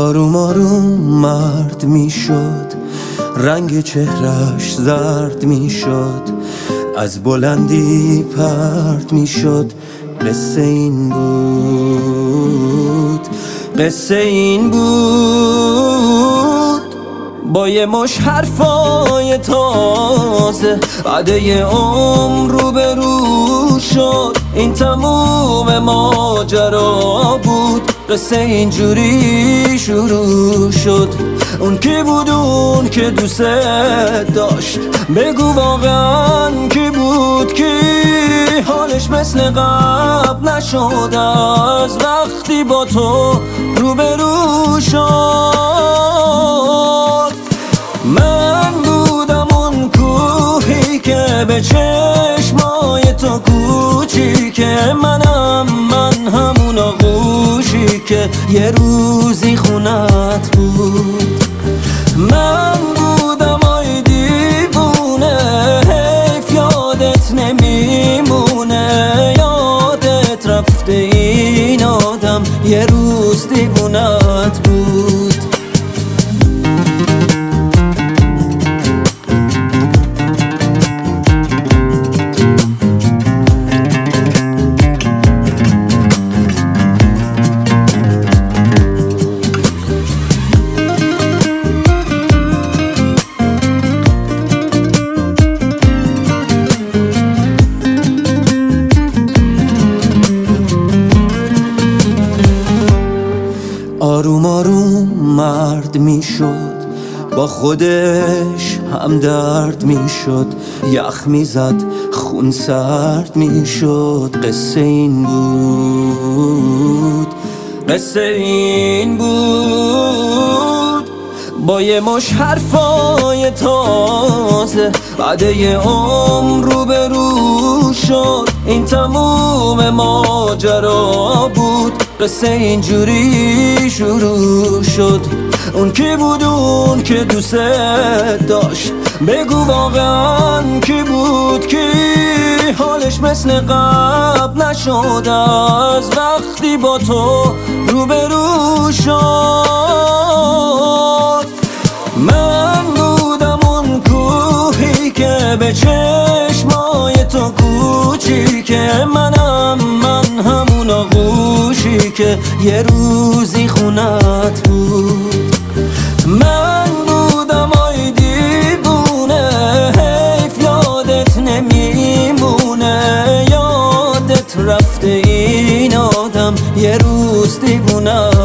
آروم آروم مرد میشد، رنگ چهرش زرد میشد، از بلندی پرد میشد. قصه این بود، قصه این بود. با یه مش حرفای تازه بعد یه عمر روبرو شد. این تموم ماجرا بود، قصه اینجوری شروع شد. اون کی بود اون که دوست داشت؟ بگو واقعا کی بود؟ کی حالش مثل قبل نشد از وقتی با تو روبرو شد؟ من بودم اون کوهی که به چشمای تو کوچیکه، من همون آغوشی که یه روزی خونت بود. من بودم آی دیوونه، حیف یادت نمیمونه، یادت رفته این آدم یه روز دیوونت بود. آروم آروم مرد میشد، با خودش هم درد میشد، یخ میزد خون سرد میشد. قصه این بود، قصه این بود. با یه مش حرفای تازه بعد یه عمر روبرو شد. این تموم ماجرا بود، قصه اینجوری شروع شد. اون کی بود اون که دوست داشت؟ بگو واقعا کی بود؟ کی حالش مثل قبل نشد از وقتی با تو روبرو شد؟ من بودم اون کوهی که به چشمای تو کوچیکه، من همون آغوشی که یه روزی خونت بود. من بودم آی دیوونه، حیف یادت نمیمونه، یادت رفته این آدم یه روز دیوونه